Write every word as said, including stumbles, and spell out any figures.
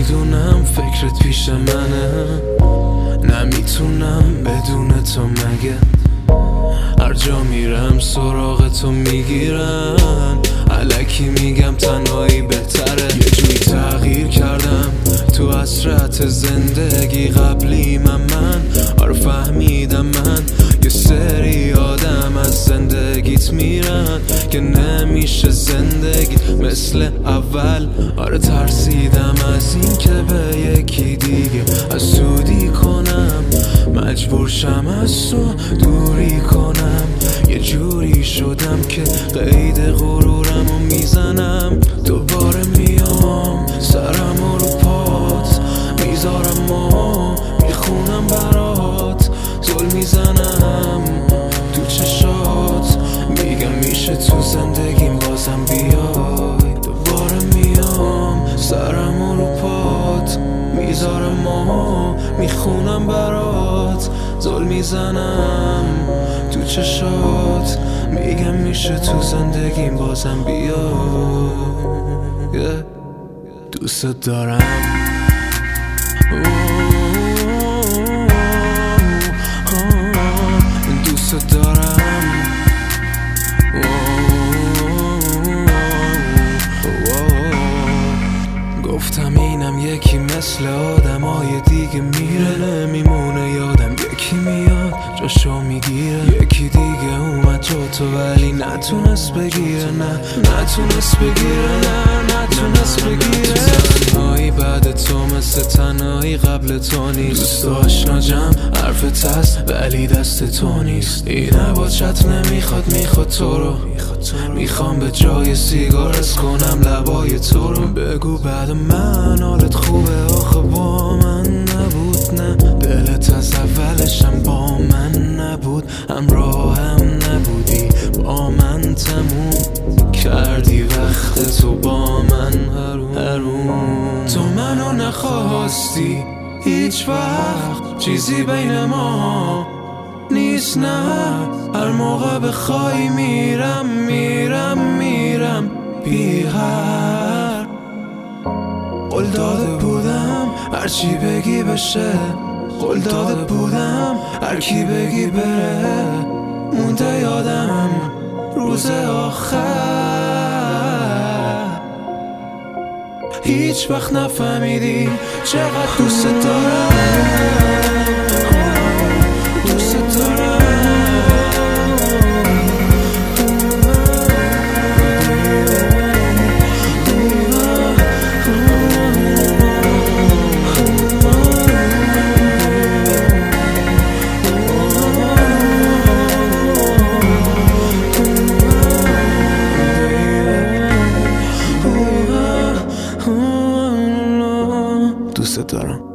میدونم فکرت پیش منه، نمیتونم بدون تو مگه. هر جا میرم سراغ تو میگیرن، الکی میگم تنهایی بهتره. یه جوری تغییر کردم تو حسرت زندگی قبلی من من آره فهمیدم من یه سری آدم از زندگیت میرن که نمیشه زندگیت مثل اول. آره ترسیدم از این که به یکی دیگه حسودی کنم، مجبور شم از تو دوری کنم. یه جوری شدم که قید غرورمو میزنم. دوباره میام سرمو رو پات میذارم و میخونم برات، زل میزنم تو چشات، میگم میشه تو زندگیم بازم بیای. دوباره میام سرمو رو پات میذارم و میخونم برات، زل میزنم تو چشات، میگم میشه تو زندگیم بازم بیای. yeah. دوست دارم دوست دارم گفتم اینم یکی مثل آدمای دیگه میره، نمیمونه یادم یکی میاد جاشو میگیره. یکی دیگه اومد جا تو ولی نتونست بگیره، نه نتونست بگیره، نه نتونست بگیره. تنهایی بعد تو مثل تنهایی قبل تو نیست. دوست آشنا جمع حرفت هست ولی دست تو نیست. این عباچت نمیخواد میخواد تو رو، میخوام به جای سیگار از کنم لبای تو رو. بگو بعد من حالت خوبه آخه با من نبود، نه دلت از اولشم با من نبود، همراهم نبودی با من تموم کردی وقت تو با من هرون هرون. تو منو نخواستی هیچ وقت، چیزی بین ما نیست نه. هر موقع بخوای میرم میرم میرم بی هر. قول داده بودم هرچی بگی بشه، قول داده بودم هر کی بگی بره. مونده یادم روز آخر هیچ وقت نفهمیدی چقدر دوست دارم. دوست دارم.